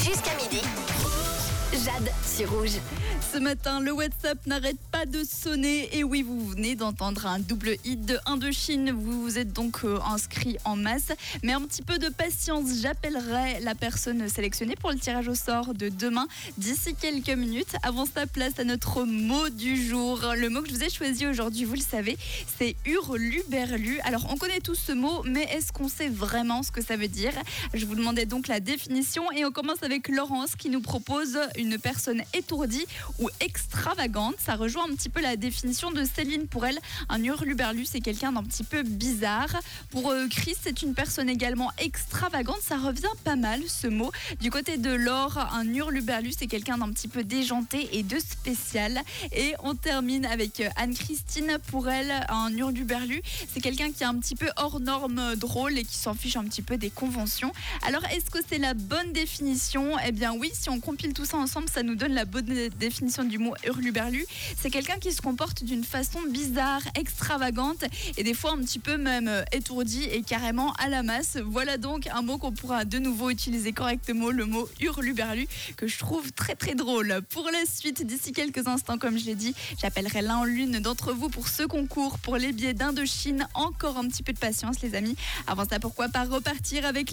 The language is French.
Jusqu'à midi. Jade sur Rouge. Ce matin, le WhatsApp n'arrête pas de sonner. Et oui, vous venez d'entendre un double hit de Indochine. Vous vous êtes donc inscrit en masse. Mais un petit peu de patience, j'appellerai la personne sélectionnée pour le tirage au sort de demain d'ici quelques minutes. Avant ça, place à notre mot du jour. Le mot que je vous ai choisi aujourd'hui, vous le savez, c'est hurluberlu. Alors, on connaît tous ce mot, mais est-ce qu'on sait vraiment ce que ça veut dire ? Je vous demandais donc la définition et on commence avec Laurence qui nous propose une personne étourdie ou extravagante. Ça rejoint un petit peu la définition de Céline. Pour elle, un hurluberlu, c'est quelqu'un d'un petit peu bizarre. Pour Chris, c'est une personne également extravagante. Ça revient pas mal, ce mot. Du côté de Laure, un hurluberlu, c'est quelqu'un d'un petit peu déjanté et de spécial. Et on termine avec Anne-Christine. Pour elle, un hurluberlu, c'est quelqu'un qui est un petit peu hors norme, drôle et qui s'en fiche un petit peu des conventions. Alors, est-ce que c'est la bonne définition ? Eh bien oui, si on compile tout ça ensemble, ça nous donne la bonne définition du mot hurluberlu. C'est quelqu'un qui se comporte d'une façon bizarre, extravagante et des fois un petit peu même étourdi et carrément à la masse. Voilà donc un mot qu'on pourra de nouveau utiliser correctement, le mot hurluberlu, que je trouve très très drôle. Pour la suite, d'ici quelques instants, comme je l'ai dit, j'appellerai l'un ou l'une d'entre vous pour ce concours, pour les billets d'Indochine. Encore un petit peu de patience les amis. Avant ça, pourquoi pas repartir avec